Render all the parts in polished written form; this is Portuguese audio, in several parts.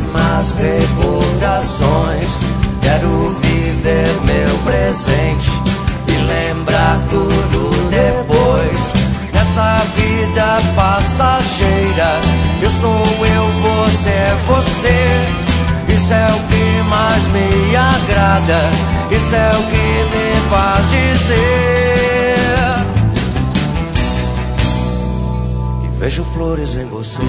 mais recordações. Quero viver meu presente e lembrar tudo depois. Nessa vida passageira, eu sou eu, você é você. Isso é o que mais me agrada, isso é o que me faz dizer que vejo flores em você.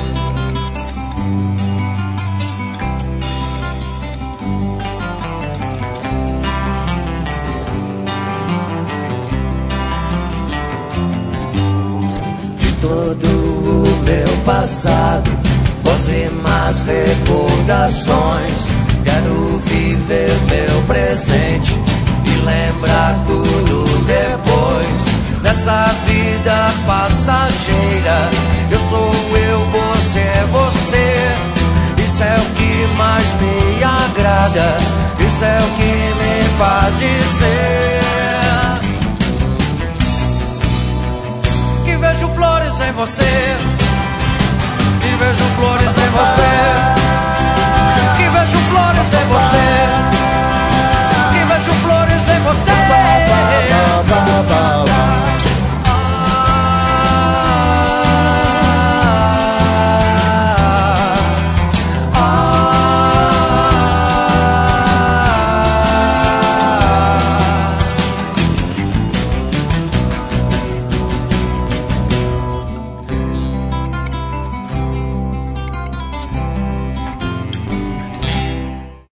De todo o meu passado, voz e mais recordações. Quero viver meu presente e lembrar tudo depois. Nessa vida passageira, eu sou eu, você é você. Isso é o que mais me agrada, isso é o que me faz dizer que vejo flores em você, que vejo flores em você, que vejo flores.